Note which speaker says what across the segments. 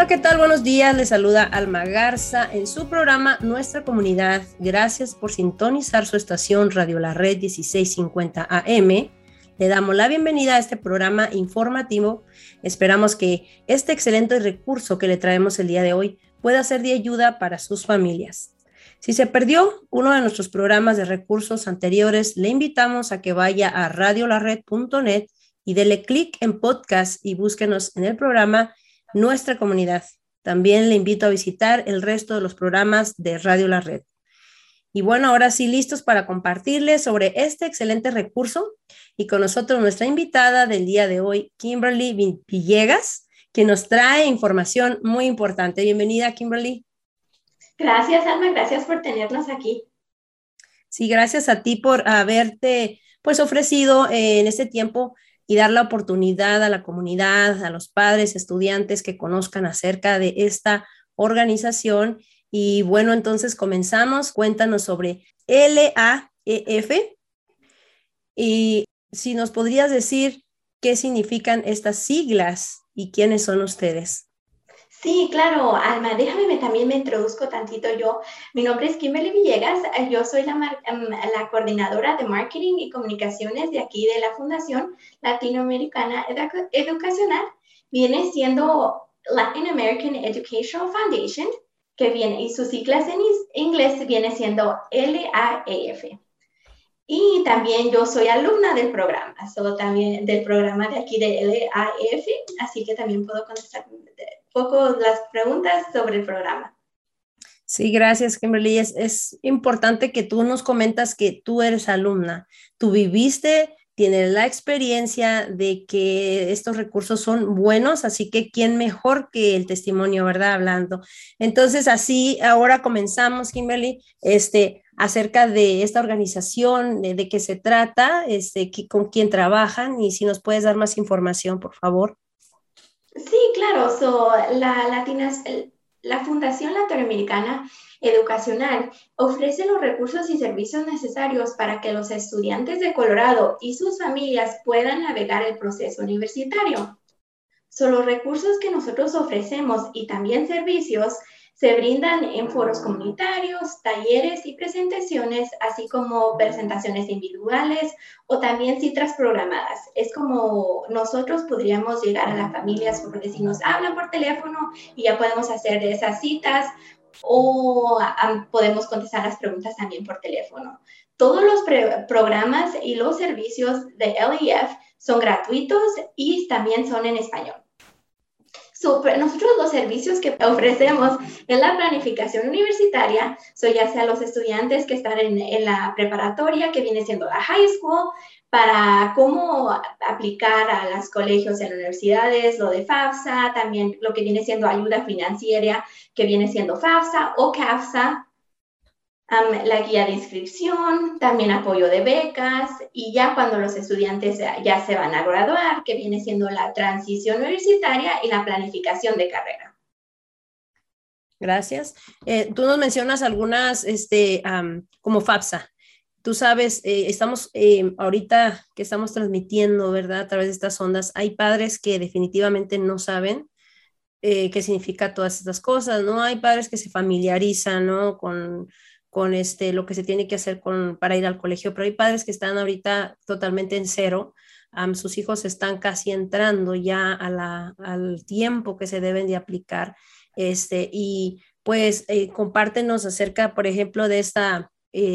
Speaker 1: ¿qué tal? Buenos días. Les saluda Alma Garza en su programa Nuestra Comunidad. Gracias por sintonizar su estación Radio La Red 1650 AM. Le damos la bienvenida a este programa informativo. Esperamos que este excelente recurso que le traemos el día de hoy pueda ser de ayuda para sus familias. Si se perdió uno de nuestros programas de recursos anteriores, le invitamos a que vaya a radiolared.net y dele clic en podcast y búsquenos en el programa Nuestra Comunidad. También le invito a visitar el resto de los programas de Radio La Red. Y bueno, ahora sí, listos para compartirles sobre este excelente recurso. Y con nosotros nuestra invitada del día de hoy, Kimberly Villegas, que nos trae información muy importante. Bienvenida, Kimberly.
Speaker 2: Gracias, Alma. Gracias por tenernos aquí.
Speaker 1: Sí, gracias a ti por haberte pues ofrecido en este tiempo y dar la oportunidad a la comunidad, a los padres, estudiantes que conozcan acerca de esta organización. Y bueno, entonces comenzamos. Cuéntanos sobre LAEF y si nos podrías decir qué significan estas siglas y quiénes son ustedes.
Speaker 2: Sí, claro, Alma, déjame también me introduzco tantito yo. Mi nombre es Kimberly Villegas, yo soy la coordinadora de marketing y comunicaciones de aquí de la Fundación Latinoamericana Educacional. Viene siendo Latin American Educational Foundation, que viene, y sus siglas en inglés viene siendo LAEF. Y también yo soy alumna del programa, también del programa de aquí de LAEF, así que también puedo contestar un poco las preguntas sobre el programa.
Speaker 1: Sí, gracias, Kimberly. Es importante que tú nos comentas que tú eres alumna. Tú viviste, tienes la experiencia de que estos recursos son buenos, así que quién mejor que el testimonio, ¿verdad? Hablando. Entonces, así ahora comenzamos, Kimberly, acerca de esta organización, de qué se trata, con quién trabajan y si nos puedes dar más información, por favor.
Speaker 2: Sí, claro. La Fundación Latinoamericana Educacional ofrece los recursos y servicios necesarios para que los estudiantes de Colorado y sus familias puedan navegar el proceso universitario. Los recursos que nosotros ofrecemos y también servicios se brindan en foros comunitarios, talleres y presentaciones, así como presentaciones individuales o también citas programadas. Es como nosotros podríamos llegar a las familias, por decir, nos hablan por teléfono y ya podemos hacer de esas citas o podemos contestar las preguntas también por teléfono. Todos los programas y los servicios de LAEF son gratuitos y también son en español. Nosotros los servicios que ofrecemos en la planificación universitaria, ya sea los estudiantes que están en la preparatoria, que viene siendo la high school, para cómo aplicar a los colegios en universidades, lo de FAFSA, también lo que viene siendo ayuda financiera, que viene siendo FAFSA o CAFSA, la guía de inscripción, también apoyo de becas y ya cuando los estudiantes ya se van a graduar, que viene siendo la transición universitaria y la planificación de carrera.
Speaker 1: Gracias. Tú nos mencionas algunas como FAFSA. Tú sabes, estamos ahorita que estamos transmitiendo, ¿verdad? A través de estas ondas, hay padres que definitivamente no saben qué significa todas estas cosas, ¿no? Hay padres que se familiarizan, ¿no? Con lo que se tiene que hacer para ir al colegio, pero hay padres que están ahorita totalmente en cero. Sus hijos están casi entrando ya al tiempo que se deben de aplicar. Y pues compártenos acerca, por ejemplo, de esta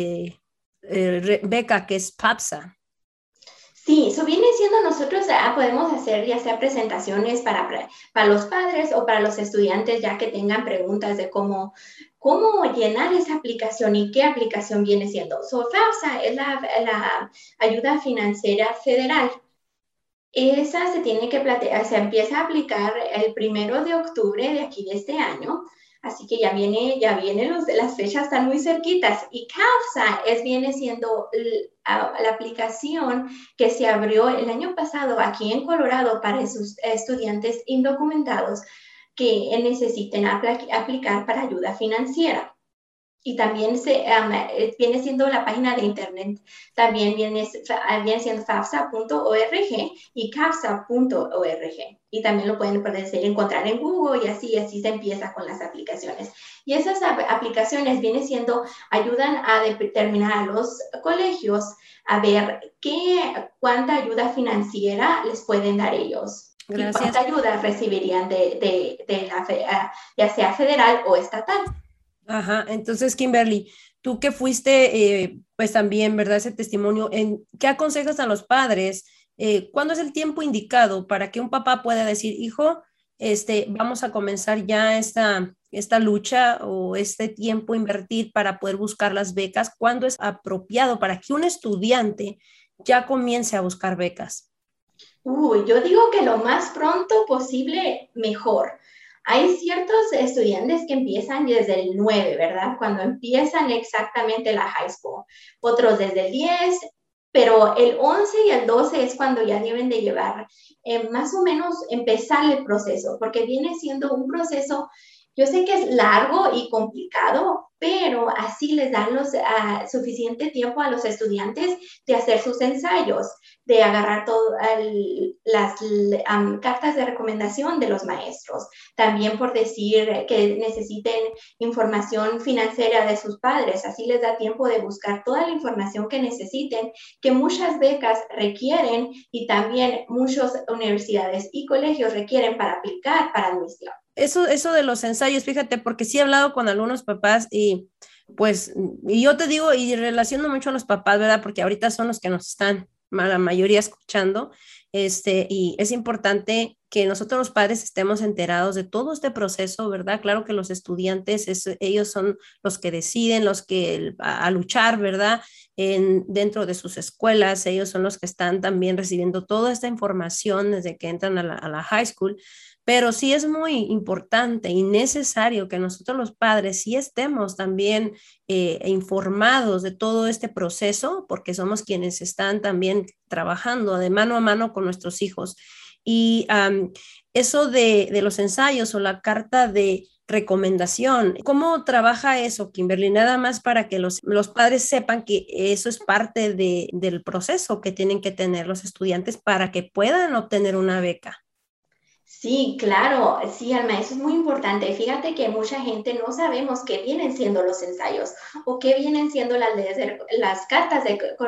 Speaker 1: beca que es PAPSA.
Speaker 2: Sí, eso viene siendo nosotros, podemos hacer ya sea presentaciones para los padres o para los estudiantes ya que tengan preguntas de cómo llenar esa aplicación y qué aplicación viene siendo. FAFSA es la ayuda financiera federal. Esa se empieza a aplicar el 1 de octubre de aquí de este año. Así que ya viene las fechas están muy cerquitas. Y CAFSA viene siendo la aplicación que se abrió el año pasado aquí en Colorado para esos estudiantes indocumentados que necesiten aplicar para ayuda financiera. y también viene siendo la página de internet, también viene siendo fafsa.org y cafsa.org. Y también lo pueden encontrar en Google y así se empieza con las aplicaciones. Y esas aplicaciones ayudan a determinar a los colegios a ver cuánta ayuda financiera les pueden dar ellos.
Speaker 1: Gracias.
Speaker 2: Y cuánta ayuda recibirían ya sea federal o estatal.
Speaker 1: Ajá, entonces Kimberly, tú que fuiste, pues también, ¿verdad? Ese testimonio, ¿qué aconsejas a los padres? ¿Cuándo es el tiempo indicado para que un papá pueda decir, hijo, vamos a comenzar ya esta lucha o este tiempo invertir para poder buscar las becas? ¿Cuándo es apropiado para que un estudiante ya comience a buscar becas?
Speaker 2: Yo digo que lo más pronto posible, mejor. Hay ciertos estudiantes que empiezan desde el 9, ¿verdad? Cuando empiezan exactamente la high school. Otros desde el 10, pero el 11 y el 12 es cuando ya deben de llevar, más o menos empezar el proceso, porque viene siendo un proceso, yo sé que es largo y complicado, pero así les dan suficiente tiempo a los estudiantes de hacer sus ensayos, de agarrar todas las cartas de recomendación de los maestros. También por decir que necesiten información financiera de sus padres, así les da tiempo de buscar toda la información que necesiten, que muchas becas requieren y también muchas universidades y colegios requieren para aplicar para admisión.
Speaker 1: Eso de los ensayos, fíjate, porque sí he hablado con algunos papás y pues, y yo te digo, y relaciono mucho a los papás, ¿verdad? Porque ahorita son los que nos están, la mayoría, escuchando, y es importante que nosotros los padres estemos enterados de todo este proceso, ¿verdad? Claro que los estudiantes, ellos son los que deciden, los que a luchar, ¿verdad? Dentro de sus escuelas, ellos son los que están también recibiendo toda esta información desde que entran a la high school. Pero sí es muy importante y necesario que nosotros los padres sí estemos también informados de todo este proceso, porque somos quienes están también trabajando de mano a mano con nuestros hijos. Y eso de los ensayos o la carta de recomendación, ¿cómo trabaja eso, Kimberly? Nada más para que los padres sepan que eso es parte del proceso que tienen que tener los estudiantes para que puedan obtener una beca.
Speaker 2: Sí, claro, sí, Alma, eso es muy importante. Fíjate que mucha gente no sabemos qué vienen siendo los ensayos o qué vienen siendo las cartas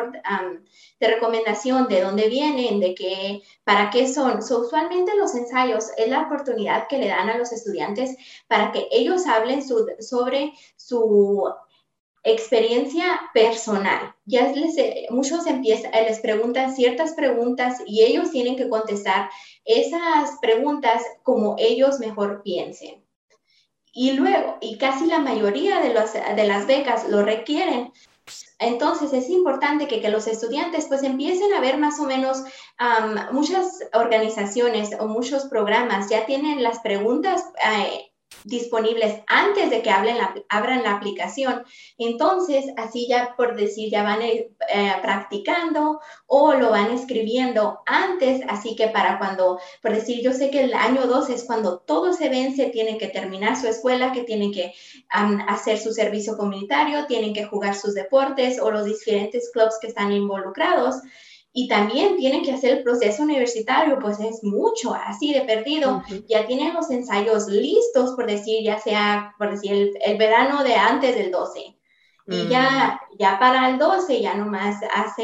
Speaker 2: de recomendación, de dónde vienen, para qué son. Usualmente los ensayos es la oportunidad que le dan a los estudiantes para que ellos hablen sobre su experiencia personal. Muchos les preguntan ciertas preguntas y ellos tienen que contestar esas preguntas como ellos mejor piensen. Y luego, y casi la mayoría de las becas lo requieren. Entonces es importante que los estudiantes pues empiecen a ver más o menos, muchas organizaciones o muchos programas ya tienen las preguntas disponibles antes de que abran la aplicación. Entonces, así ya por decir, ya van practicando o lo van escribiendo antes, así que para cuando, por decir, yo sé que el año 2 es cuando todo se vence, tienen que terminar su escuela, que tienen que hacer su servicio comunitario, tienen que jugar sus deportes o los diferentes clubs que están involucrados. Y también tienen que hacer el proceso universitario, pues es mucho, así de perdido. Ya tienen los ensayos listos, por decir, ya sea, por decir, el verano de antes del 12. Y ya para el 12 ya nomás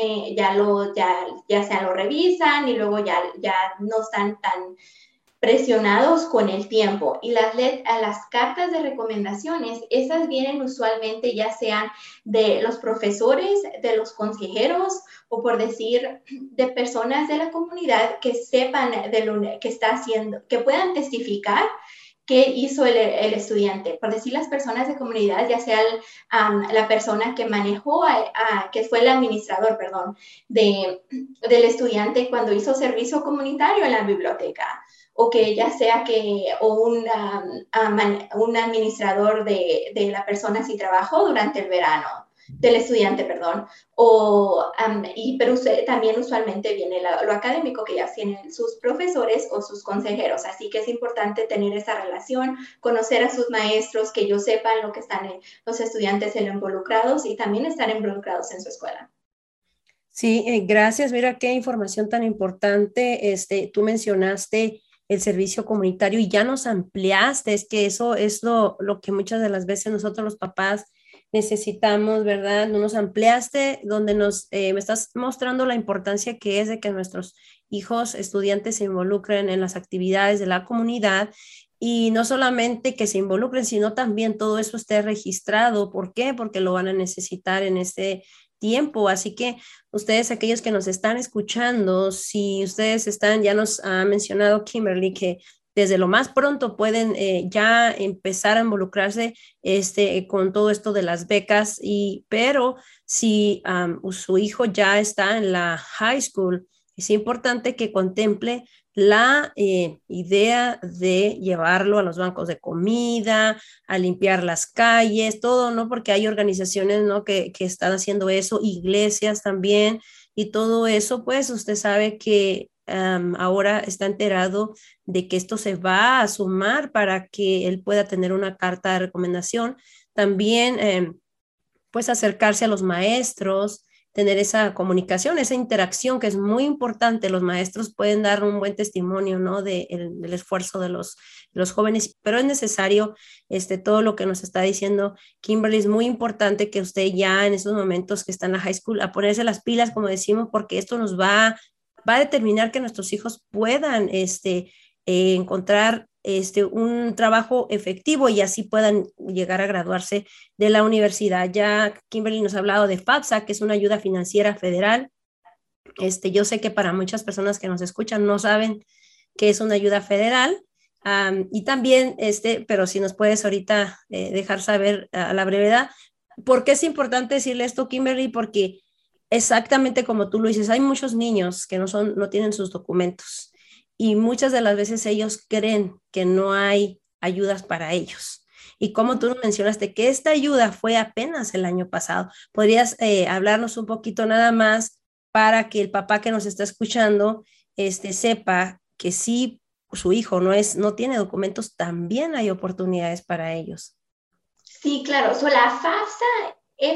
Speaker 2: ya sea lo revisan y luego ya no están tan presionados con el tiempo. Y las cartas de recomendaciones, esas vienen usualmente ya sean de los profesores, de los consejeros o por decir de personas de la comunidad que sepan de lo que está haciendo, que puedan testificar qué hizo el estudiante. Por decir las personas de comunidad, ya sea la persona que manejó, que fue el administrador, perdón, del estudiante cuando hizo servicio comunitario en la biblioteca, o que ya sea un administrador de la persona si trabajó durante el verano. del estudiante, perdón, pero también usualmente viene lo académico que ya tienen sus profesores o sus consejeros, así que es importante tener esa relación, conocer a sus maestros, que ellos sepan lo que están los estudiantes involucrados y también estar involucrados en su escuela.
Speaker 1: Sí, gracias. Mira qué información tan importante. Tú mencionaste el servicio comunitario y ya nos ampliaste. Es que eso es lo que muchas de las veces nosotros los papás necesitamos, ¿verdad? No nos ampliaste, donde me estás mostrando la importancia que es de que nuestros hijos, estudiantes se involucren en las actividades de la comunidad y no solamente que se involucren, sino también todo eso esté registrado. ¿Por qué? Porque lo van a necesitar en este tiempo. Así que ustedes, aquellos que nos están escuchando, si ustedes están, ya nos ha mencionado Kimberly que desde lo más pronto pueden ya empezar a involucrarse con todo esto de las becas, pero si su hijo ya está en la high school, es importante que contemple la idea de llevarlo a los bancos de comida, a limpiar las calles, todo, ¿no? Porque hay organizaciones, ¿no? que están haciendo eso, iglesias también, y todo eso, pues usted sabe que ahora está enterado de que esto se va a sumar para que él pueda tener una carta de recomendación. También, pues acercarse a los maestros, tener esa comunicación, esa interacción que es muy importante. Los maestros pueden dar un buen testimonio, ¿no? Del esfuerzo de los jóvenes, pero es necesario todo lo que nos está diciendo Kimberly. Es muy importante que usted ya en esos momentos que está en la high school, a ponerse las pilas, como decimos, porque esto nos va a determinar que nuestros hijos puedan encontrar un trabajo efectivo y así puedan llegar a graduarse de la universidad. Ya Kimberly nos ha hablado de FAFSA, que es una ayuda financiera federal. Yo sé que para muchas personas que nos escuchan no saben qué es una ayuda federal. Y también, pero si nos puedes ahorita dejar saber a la brevedad, ¿por qué es importante decirle esto, Kimberly? Porque exactamente como tú lo dices, hay muchos niños que no tienen sus documentos y muchas de las veces ellos creen que no hay ayudas para ellos. Y como tú mencionaste que esta ayuda fue apenas el año pasado, ¿podrías hablarnos un poquito nada más para que el papá que nos está escuchando sepa que si su hijo no tiene documentos, también hay oportunidades para ellos?
Speaker 2: Sí, claro. La FAFSA,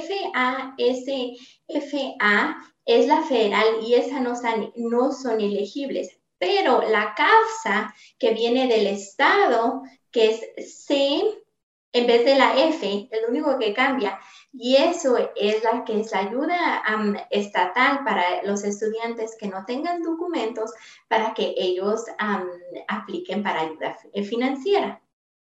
Speaker 2: FASFA, es la federal y esa no son elegibles. Pero la CAFSA, que viene del estado, que es C en vez de la F, es lo único que cambia. Y eso es la ayuda estatal para los estudiantes que no tengan documentos para que ellos apliquen para ayuda financiera.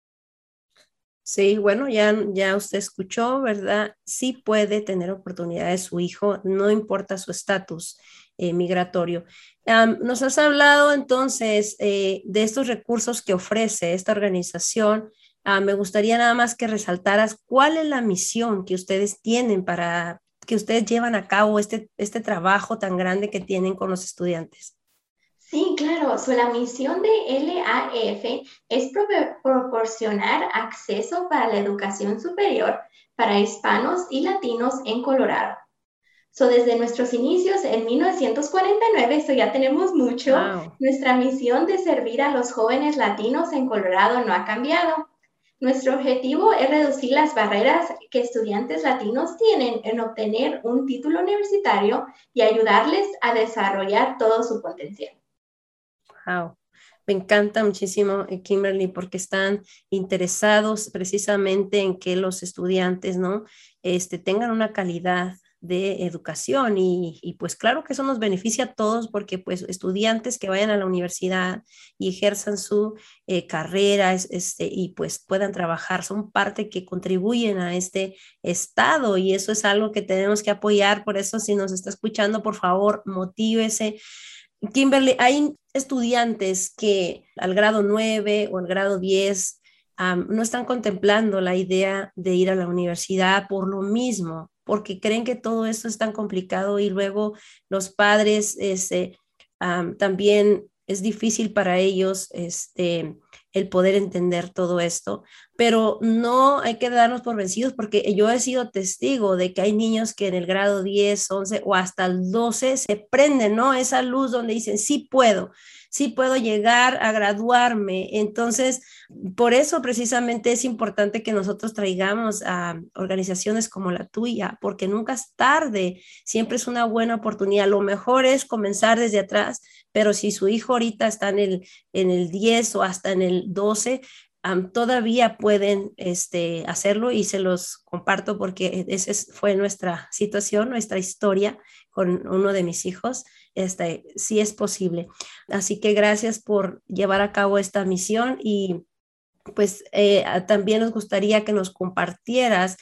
Speaker 1: Sí, bueno, ya usted escuchó, ¿verdad? Sí puede tener oportunidades su hijo, no importa su estatus migratorio. Nos has hablado entonces de estos recursos que ofrece esta organización. Me gustaría nada más que resaltaras cuál es la misión que ustedes tienen para que ustedes llevan a cabo este trabajo tan grande que tienen con los estudiantes.
Speaker 2: Sí, claro. La misión de LAF es proporcionar acceso para la educación superior para hispanos y latinos en Colorado. Desde nuestros inicios en 1949, ya tenemos mucho,
Speaker 1: Wow.
Speaker 2: nuestra misión de servir a los jóvenes latinos en Colorado no ha cambiado. Nuestro objetivo es reducir las barreras que estudiantes latinos tienen en obtener un título universitario y ayudarles a desarrollar todo su potencial.
Speaker 1: Wow. Me encanta muchísimo, Kimberly, porque están interesados precisamente en que los estudiantes, ¿no? Tengan una calidad de educación y pues claro que eso nos beneficia a todos porque pues estudiantes que vayan a la universidad y ejerzan su carrera y pues puedan trabajar son parte que contribuyen a este estado y eso es algo que tenemos que apoyar. Por eso si nos está escuchando, por favor, motívese. Kimberly, hay estudiantes que al grado 9 o al grado 10 no están contemplando la idea de ir a la universidad por lo mismo, porque creen que todo esto es tan complicado y luego los padres también es difícil para ellos el poder entender todo esto, pero no hay que darnos por vencidos porque yo he sido testigo de que hay niños que en el grado 10, 11 o hasta el 12 se prenden, ¿no? Esa luz donde dicen, sí puedo llegar a graduarme. Entonces, por eso precisamente es importante que nosotros traigamos a organizaciones como la tuya, porque nunca es tarde, siempre es una buena oportunidad. Lo mejor es comenzar desde atrás, pero si su hijo ahorita está en el 10 o hasta en el 12, todavía pueden hacerlo y se los comparto porque esa fue nuestra situación, nuestra historia con uno de mis hijos. Sí es posible. Así que gracias por llevar a cabo esta misión y pues también nos gustaría que nos compartieras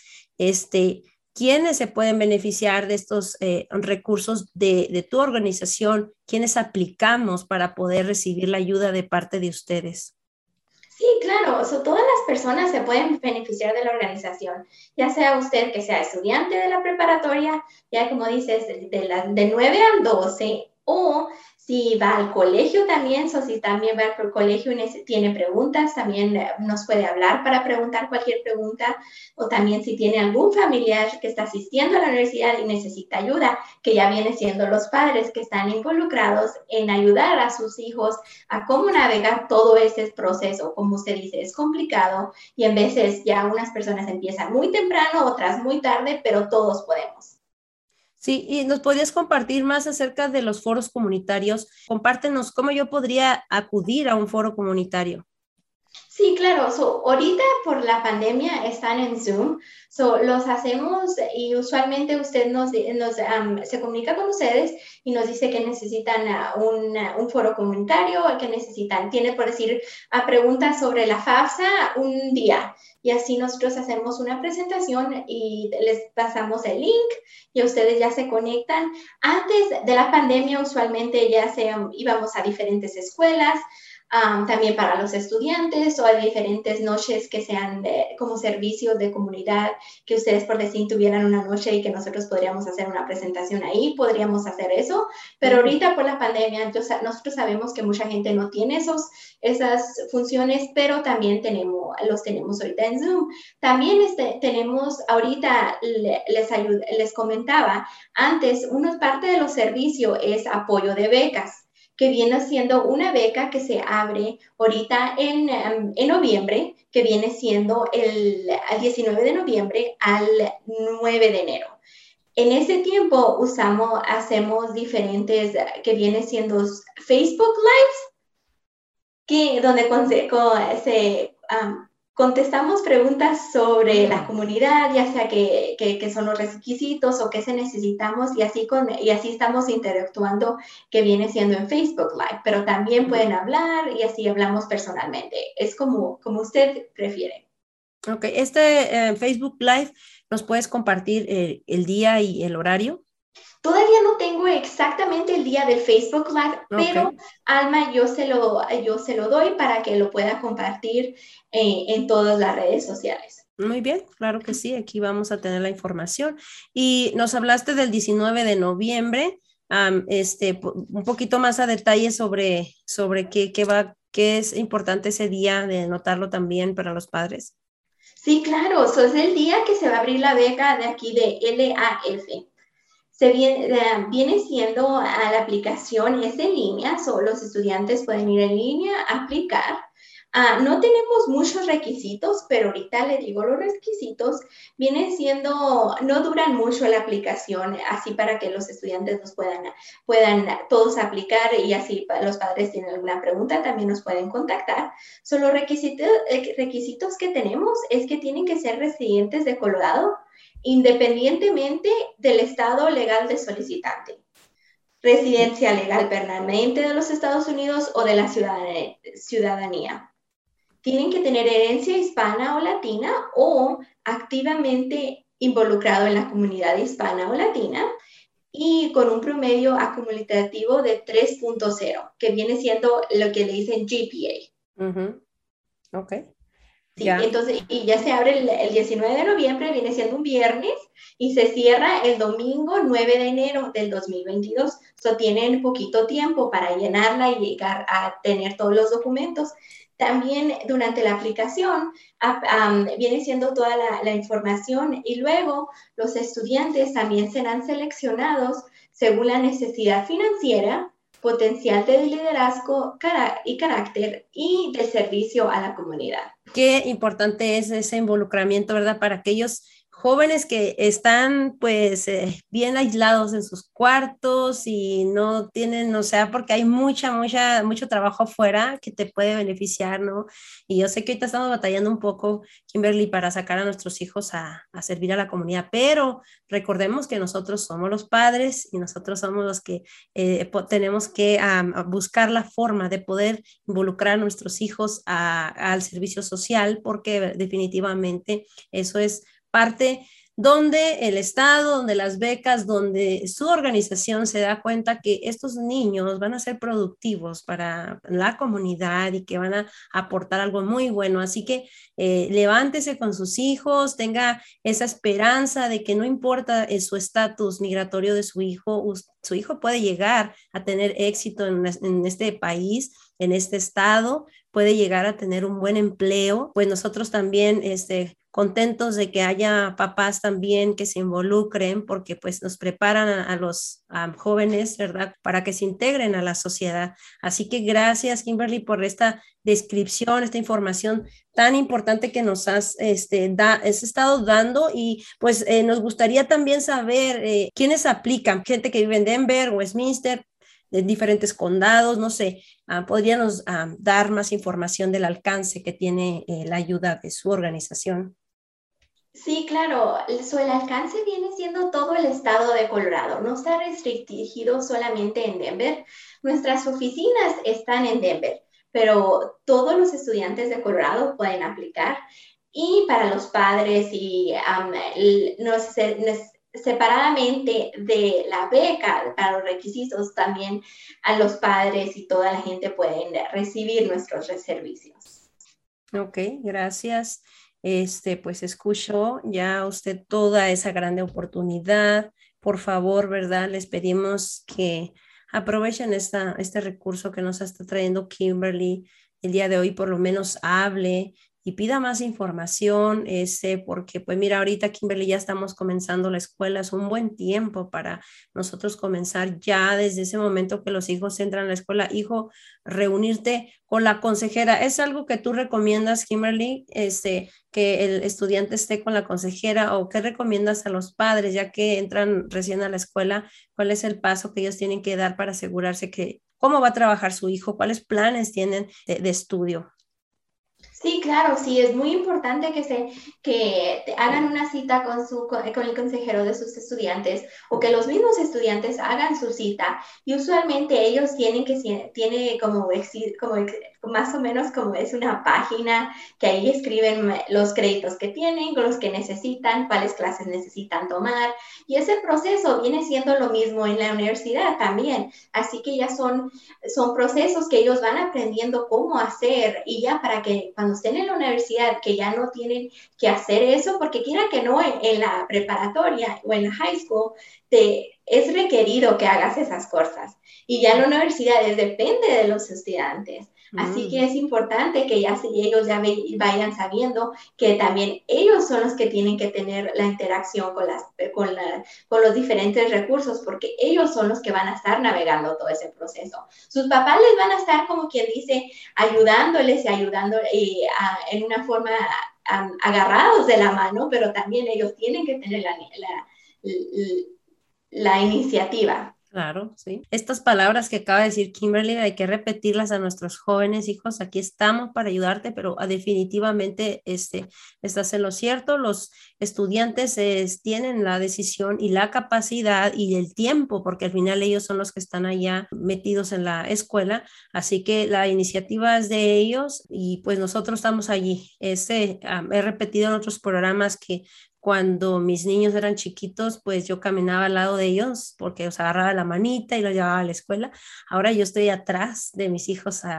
Speaker 1: quiénes se pueden beneficiar de estos recursos de tu organización, quiénes aplicamos para poder recibir la ayuda de parte de ustedes.
Speaker 2: Sí, claro, todas las personas se pueden beneficiar de la organización, ya sea usted que sea estudiante de la preparatoria, ya como dices, de 9 al 12, o si va al colegio también, si también va al colegio y tiene preguntas, también nos puede hablar para preguntar cualquier pregunta, o también si tiene algún familiar que está asistiendo a la universidad y necesita ayuda, que ya viene siendo los padres que están involucrados en ayudar a sus hijos a cómo navegar todo ese proceso. Como usted dice, es complicado y en veces ya unas personas empiezan muy temprano, otras muy tarde, pero todos podemos.
Speaker 1: Sí, y nos podrías compartir más acerca de los foros comunitarios. Compártenos cómo yo podría acudir a un foro comunitario.
Speaker 2: Sí, claro. Ahorita por la pandemia están en Zoom. Los hacemos y usualmente usted se comunica con ustedes y nos dice que necesitan un foro comunitario, que tiene por decir, preguntas sobre la FAFSA un día. Y así nosotros hacemos una presentación y les pasamos el link y ustedes ya se conectan. Antes de la pandemia usualmente íbamos a diferentes escuelas. También para los estudiantes o hay diferentes noches que sean como servicios de comunidad, que ustedes por decir tuvieran una noche y que nosotros podríamos hacer una presentación ahí, podríamos hacer eso, pero ahorita por la pandemia nosotros sabemos que mucha gente no tiene esas funciones, pero también los tenemos ahorita en Zoom. También tenemos ahorita, les comentaba, antes una parte de los servicios es apoyo de becas, que viene siendo una beca que se abre ahorita en noviembre, que viene siendo el 19 de noviembre al 9 de enero. En ese tiempo hacemos diferentes, que viene siendo Facebook Lives, donde contestamos preguntas sobre la comunidad, ya sea que son los requisitos o qué se necesitamos, y así estamos interactuando, que viene siendo en Facebook Live, pero también pueden hablar y así hablamos personalmente. Es como usted prefiere.
Speaker 1: Ok, Facebook Live, ¿nos puedes compartir el día y el horario?
Speaker 2: Todavía no tengo exactamente el día del Facebook Live, pero Alma, yo se lo doy para que lo pueda compartir en todas las redes sociales.
Speaker 1: Muy bien, claro que sí, aquí vamos a tener la información. Y nos hablaste del 19 de noviembre, un poquito más a detalle sobre qué es importante ese día de notarlo también para los padres.
Speaker 2: Sí, claro, es el día que se va a abrir la beca de aquí de LAF. Viene siendo la aplicación, es en línea, los estudiantes pueden ir en línea a aplicar. No tenemos muchos requisitos, pero ahorita le digo los requisitos. Viene siendo, no duran mucho la aplicación, así para que los estudiantes puedan todos aplicar, y así los padres tienen alguna pregunta también nos pueden contactar. Los requisitos que tenemos es que tienen que ser residentes de Colorado, independientemente del estado legal del solicitante, residencia legal permanente de los Estados Unidos o de la ciudadanía. Tienen que tener herencia hispana o latina o activamente involucrado en la comunidad hispana o latina, y con un promedio acumulativo de 3.0, que viene siendo lo que le dicen GPA.
Speaker 1: Ok.
Speaker 2: Sí, entonces, y ya se abre el 19 de noviembre, viene siendo un viernes, y se cierra el domingo 9 de enero del 2022. Tienen poquito tiempo para llenarla y llegar a tener todos los documentos. También durante la aplicación viene siendo toda la información y luego los estudiantes también serán seleccionados según la necesidad financiera, potencial de liderazgo y carácter y de servicio a la comunidad.
Speaker 1: Qué importante es ese involucramiento, ¿verdad? Para aquellos jóvenes que están pues bien aislados en sus cuartos y no tienen, o sea, porque hay mucho trabajo afuera que te puede beneficiar, ¿no? Y yo sé que ahorita estamos batallando un poco, Kimberly, para sacar a nuestros hijos a servir a la comunidad, pero recordemos que nosotros somos los padres y nosotros somos los que tenemos que buscar la forma de poder involucrar a nuestros hijos al servicio social, porque definitivamente eso es parte donde el Estado, donde las becas, donde su organización se da cuenta que estos niños van a ser productivos para la comunidad y que van a aportar algo muy bueno. Así que levántese con sus hijos, tenga esa esperanza de que no importa su estatus migratorio de su hijo puede llegar a tener éxito en este país, en este estado, puede llegar a tener un buen empleo. Pues nosotros también contentos de que haya papás también que se involucren porque pues nos preparan a los jóvenes, ¿verdad? Para que se integren a la sociedad. Así que gracias, Kimberly, por esta descripción, esta información tan importante que nos has estado dando y pues nos gustaría también saber quiénes aplican, gente que vive en Denver, Westminster, de diferentes condados, no sé, ¿podríamos dar más información del alcance que tiene la ayuda de su organización?
Speaker 2: Sí, claro, el alcance viene siendo todo el estado de Colorado, no está restringido solamente en Denver. Nuestras oficinas están en Denver, pero todos los estudiantes de Colorado pueden aplicar y para los padres y separadamente de la beca, para los requisitos, también a los padres y toda la gente pueden recibir nuestros servicios.
Speaker 1: Ok, gracias. Pues escuchó ya usted toda esa grande oportunidad. Por favor, ¿verdad? Les pedimos que aprovechen este recurso que nos está trayendo Kimberly el día de hoy, por lo menos hable y pida más información, porque pues mira, ahorita Kimberly ya estamos comenzando la escuela, es un buen tiempo para nosotros comenzar ya desde ese momento que los hijos entran a la escuela. Hijo, reunirte con la consejera, ¿es algo que tú recomiendas, Kimberly, que el estudiante esté con la consejera o qué recomiendas a los padres ya que entran recién a la escuela? ¿Cuál es el paso que ellos tienen que dar para asegurarse que cómo va a trabajar su hijo? ¿Cuáles planes tienen de estudio?
Speaker 2: Sí, claro, sí, es muy importante que hagan una cita con el consejero de sus estudiantes o que los mismos estudiantes hagan su cita y usualmente ellos tiene como más o menos como es una página que ahí escriben los créditos que tienen, los que necesitan, cuáles clases necesitan tomar y ese proceso viene siendo lo mismo en la universidad también, así que ya son procesos que ellos van aprendiendo cómo hacer y ya para que cuando estén en la universidad que ya no tienen que hacer eso, porque quiera que no, en la preparatoria o en la high school es requerido que hagas esas cosas. Y ya en la universidad depende de los estudiantes. Así que es importante que ellos ya vayan sabiendo que también ellos son los que tienen que tener la interacción con los diferentes recursos, porque ellos son los que van a estar navegando todo ese proceso. Sus papás les van a estar, como quien dice, ayudándoles y ayudando en una forma agarrados de la mano, pero también ellos tienen que tener la iniciativa.
Speaker 1: Claro, sí. Estas palabras que acaba de decir Kimberly hay que repetirlas a nuestros jóvenes hijos. Aquí estamos para ayudarte, pero definitivamente estás en lo cierto. Los estudiantes tienen la decisión y la capacidad y el tiempo, porque al final ellos son los que están allá metidos en la escuela. Así que la iniciativa es de ellos y pues nosotros estamos allí. He repetido en otros programas que cuando mis niños eran chiquitos, pues yo caminaba al lado de ellos porque los agarraba la manita y los llevaba a la escuela. Ahora yo estoy atrás de mis hijos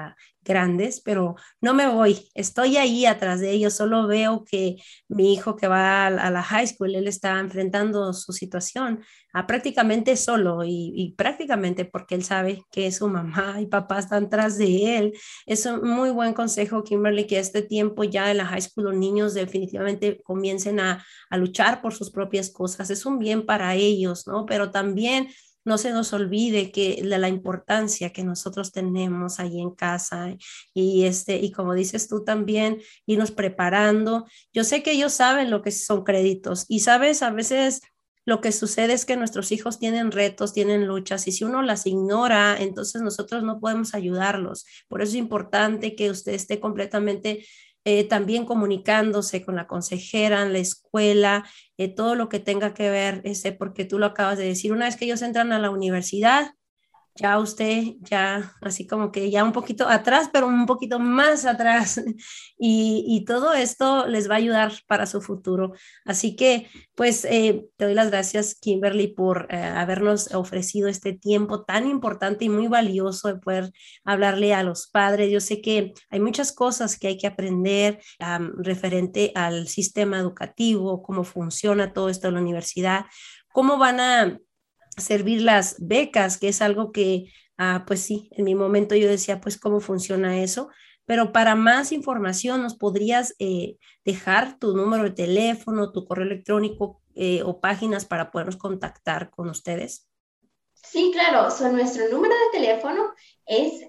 Speaker 1: grandes, pero no me voy, estoy ahí atrás de ellos, solo veo que mi hijo que va a la high school, él está enfrentando su situación prácticamente solo y prácticamente porque él sabe que su mamá y papá están tras de él. Es un muy buen consejo, Kimberly, que este tiempo ya en la high school los niños definitivamente comiencen a luchar por sus propias cosas. Es un bien para ellos, ¿no? Pero también no se nos olvide que la importancia que nosotros tenemos ahí en casa y como dices tú también, irnos preparando. Yo sé que ellos saben lo que son créditos y sabes, a veces lo que sucede es que nuestros hijos tienen retos, tienen luchas y si uno las ignora, entonces nosotros no podemos ayudarlos. Por eso es importante que usted esté completamente también comunicándose con la consejera en la escuela, todo lo que tenga que ver, porque tú lo acabas de decir, una vez que ellos entran a la universidad, ya usted, ya así como que ya un poquito atrás, pero un poquito más atrás. Y todo esto les va a ayudar para su futuro. Así que, pues, te doy las gracias, Kimberly, por habernos ofrecido este tiempo tan importante y muy valioso de poder hablarle a los padres. Yo sé que hay muchas cosas que hay que aprender referente al sistema educativo, cómo funciona todo esto en la universidad, cómo van a servir las becas, que es algo que, pues sí, en mi momento yo decía, pues, ¿cómo funciona eso? Pero para más información, ¿nos podrías dejar tu número de teléfono, tu correo electrónico o páginas para podernos contactar con ustedes?
Speaker 2: Sí, claro. Nuestro número de teléfono es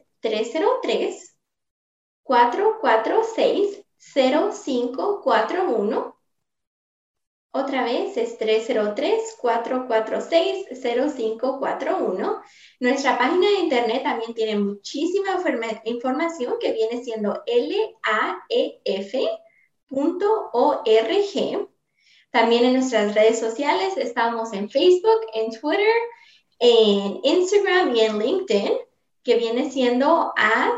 Speaker 2: 303-446-0541. Otra vez es 303-446-0541. Nuestra página de internet también tiene muchísima información que viene siendo laef.org. También en nuestras redes sociales estamos en Facebook, en Twitter, en Instagram y en LinkedIn, que viene siendo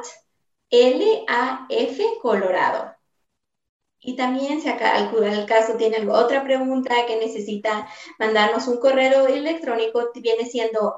Speaker 2: @LAF Colorado. Y también, si acá al caso tiene otra pregunta que necesita mandarnos un correo electrónico, viene siendo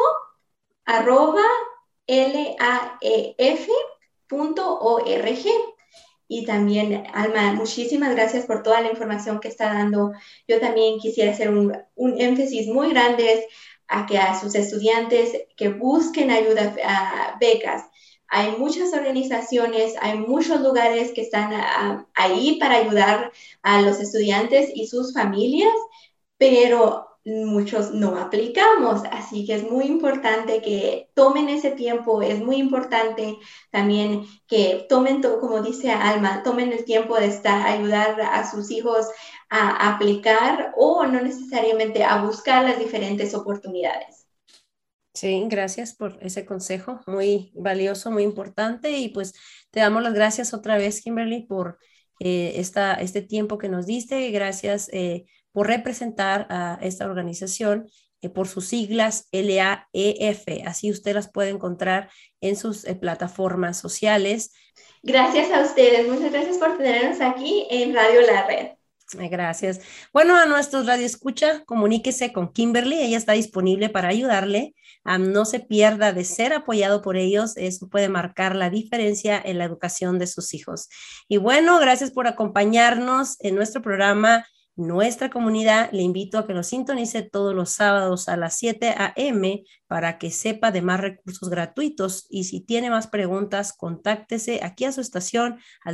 Speaker 2: info@laef.org. Y también, Alma, muchísimas gracias por toda la información que está dando. Yo también quisiera hacer un énfasis muy grande a sus estudiantes que busquen ayuda a becas. Hay muchas organizaciones, hay muchos lugares que están ahí para ayudar a los estudiantes y sus familias, pero muchos no aplicamos, así que es muy importante que tomen ese tiempo, es muy importante también que tomen, como dice Alma, tomen el tiempo de ayudar a sus hijos a aplicar o no necesariamente a buscar las diferentes oportunidades.
Speaker 1: Sí, gracias por ese consejo, muy valioso, muy importante y pues te damos las gracias otra vez, Kimberly, por este tiempo que nos diste. Gracias por representar a esta organización por sus siglas LAEF. Así usted las puede encontrar en sus plataformas sociales.
Speaker 2: Gracias a ustedes. Muchas gracias por tenernos aquí en Radio La Red.
Speaker 1: Gracias. Bueno, a nuestros radioescucha, comuníquese con Kimberly, ella está disponible para ayudarle. No se pierda de ser apoyado por ellos, eso puede marcar la diferencia en la educación de sus hijos. Y bueno, gracias por acompañarnos en nuestro programa Nuestra Comunidad. Le invito a que nos sintonice todos los sábados a las 7 a.m. para que sepa de más recursos gratuitos y si tiene más preguntas, contáctese aquí a su estación al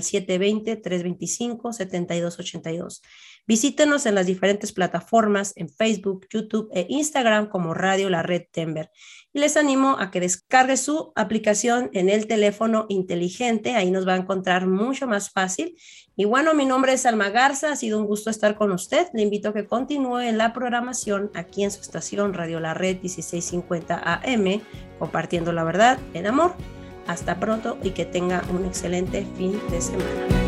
Speaker 1: 720-325-7282. Visítenos en las diferentes plataformas en Facebook, YouTube e Instagram como Radio La Red Denver. Y les animo a que descargue su aplicación en el teléfono inteligente, ahí nos va a encontrar mucho más fácil. Y bueno, mi nombre es Alma Garza, ha sido un gusto estar con usted. Le invito a que continúe en la programación aquí en su estación Radio La Red 1650 AM, compartiendo la verdad en amor. Hasta pronto y que tenga un excelente fin de semana.